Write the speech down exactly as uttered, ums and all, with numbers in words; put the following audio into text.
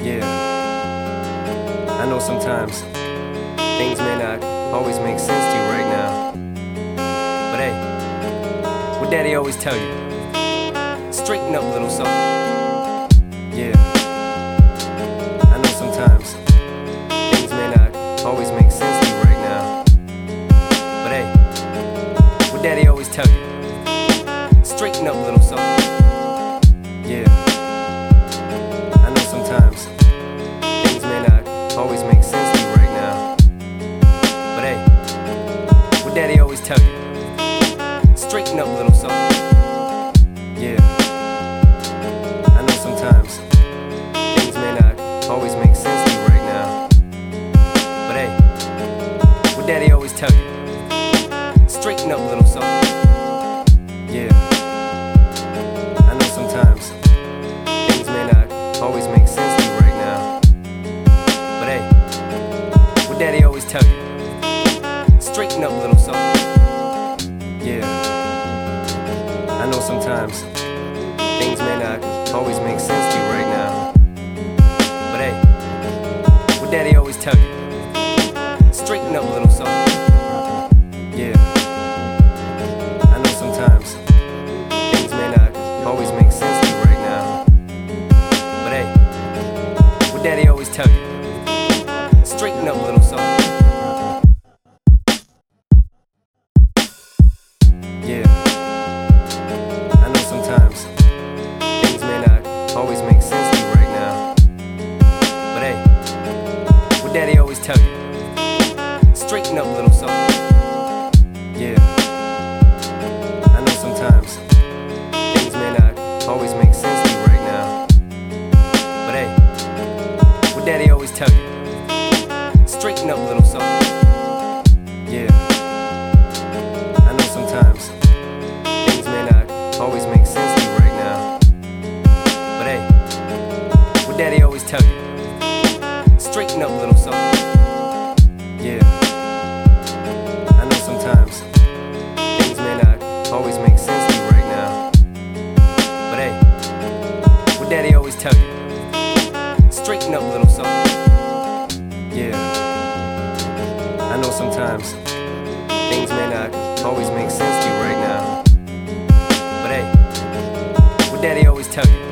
Yeah, I know sometimes things may not always make sense to you right now, but hey, what daddy always tell you, straighten up, little soul. Yeah, I know sometimes things may not always make sense to you right now, but hey, what daddy always tell you, straighten up, little soul. Yeah, I know sometimes things may not always make sense to you right now, but hey, what daddy always tell you, straighten up, little soul. Yeah, I know sometimes things may not always make sense to you right now, but hey, what daddy always tell you, straighten up, little soul. Yeah, I know sometimes things may not always make sense to you right now, but hey, what daddy always tell you, straighten up, little soul. Yeah, I know sometimes things may not always make sense to you right now, but hey, what daddy always tell you, straighten up, little soul. Yeah, I know sometimes things may not always make sense to you right now, but hey, what daddy always tell you, straighten up, little soul. Yeah, I know sometimes things may not always make sense to you right now, but hey, what daddy always tell you, straighten up, little soul. Yeah, I know sometimes things may not always make sense to you right now, but hey, what daddy always tell you, straighten up, little soul. Yeah, I know sometimes things may not always make sense to you right now, but hey, what daddy always tell you, straighten up, little soul. Yeah, I know sometimes things may not always make sense to you right now, but hey, what daddy always tell you, straighten up, little soul. Yeah, I know sometimes things may not always make sense to you right now, but hey, what daddy always tell you,